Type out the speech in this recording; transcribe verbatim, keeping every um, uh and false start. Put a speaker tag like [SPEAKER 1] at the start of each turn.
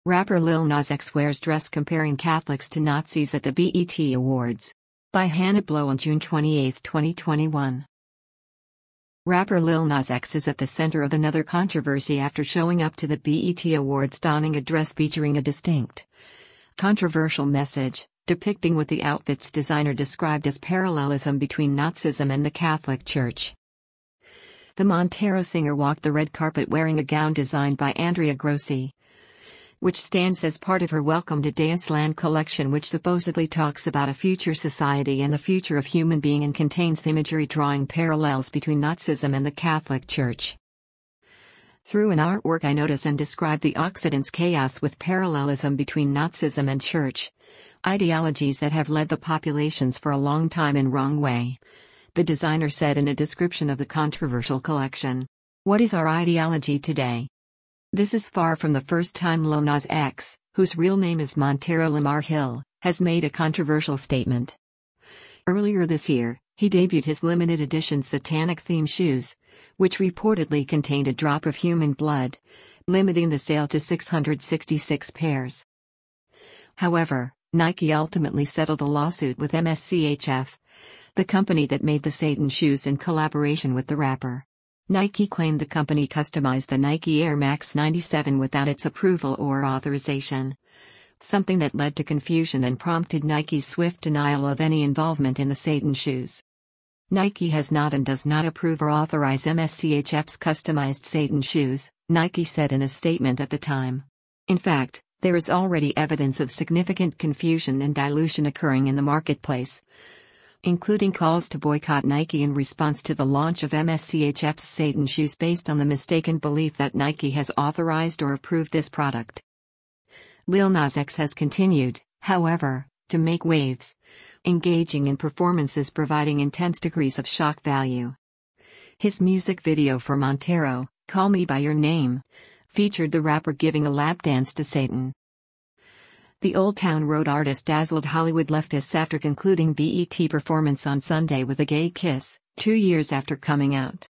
[SPEAKER 1] Rapper Lil Nas X wears dress comparing Catholics to Nazis at the B E T Awards. By Hannah Blow on June twenty-eighth, twenty twenty-one. Rapper Lil Nas X is at the center of another controversy after showing up to the B E T Awards donning a dress featuring a distinct, controversial message, depicting what the outfit's designer described as parallelism between Nazism and the Catholic Church. The Montero singer walked the red carpet wearing a gown designed by Andrea Grossi, which stands as part of her Welcome to Deus Land collection, which supposedly talks about a future society and the future of human being and contains imagery drawing parallels between Nazism and the Catholic Church. Through an artwork I notice and describe the Occident's chaos with parallelism between Nazism and Church, ideologies that have led the populations for a long time in wrong way, the designer said in a description of the controversial collection. What is our ideology today? This is far from the first time Lil Nas X, whose real name is Montero Lamar Hill, has made a controversial statement. Earlier this year, he debuted his limited edition satanic-themed shoes, which reportedly contained a drop of human blood, limiting the sale to six hundred sixty-six pairs. However, Nike ultimately settled a lawsuit with M S C H F, the company that made the Satan shoes in collaboration with the rapper. Nike claimed the company customized the Nike Air Max ninety-seven without its approval or authorization, something that led to confusion and prompted Nike's swift denial of any involvement in the Satan shoes. Nike has not and does not approve or authorize M S C H F's customized Satan shoes, Nike said in a statement at the time. In fact, there is already evidence of significant confusion and dilution occurring in the marketplace, including calls to boycott Nike in response to the launch of M S C H F's Satan shoes based on the mistaken belief that Nike has authorized or approved this product. Lil Nas X has continued, however, to make waves, engaging in performances providing intense degrees of shock value. His music video for Montero, Call Me By Your Name, featured the rapper giving a lap dance to Satan. The Old Town Road artist dazzled Hollywood leftists after concluding B E T performance on Sunday with a gay kiss, two years after coming out.